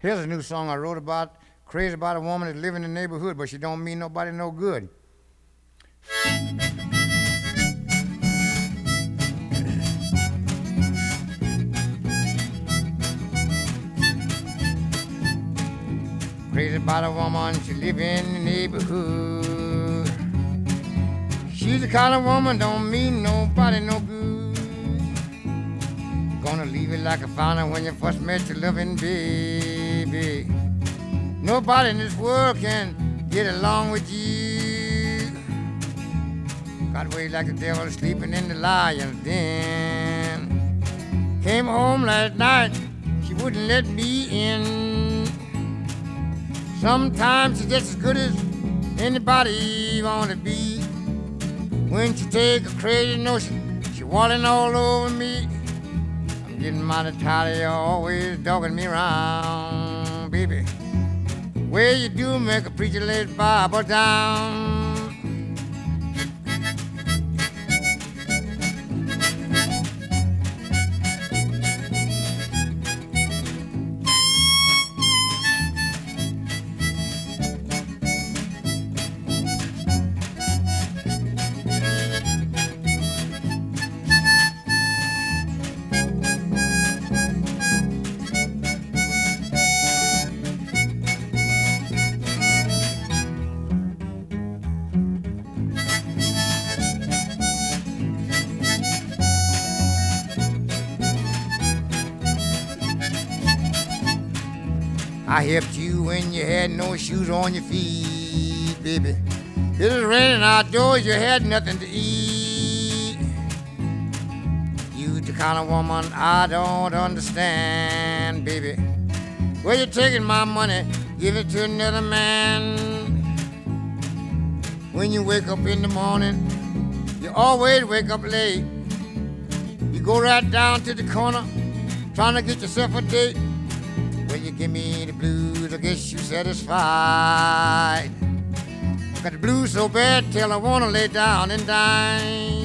Here's a new song I wrote about, crazy about a woman that live in the neighborhood, but she don't mean nobody no good. Crazy about a woman, she live in the neighborhood. She's the kind of woman don't mean nobody no good. Gonna leave it like I found her when you first met your loving baby. Nobody in this world can get along with you. Got away like the devil sleeping in the lion's den. Came home last night, she wouldn't let me in. Sometimes she's just as good as anybody wanna be. When she take a crazy notion, she walling all over me. I'm getting mighty tired of you always dogging me around, baby. Well, you do make a preacher lay his Bible down. I helped you when you had no shoes on your feet, baby. It was raining outdoors, you had nothing to eat. You the kind of woman I don't understand, baby. Well, you're taking my money, give it to another man. When you wake up in the morning, you always wake up late. You go right down to the corner, trying to get yourself a date. Well, you give me the blues, I guess you satisfied. Got the blues so bad till I wanna lay down and die.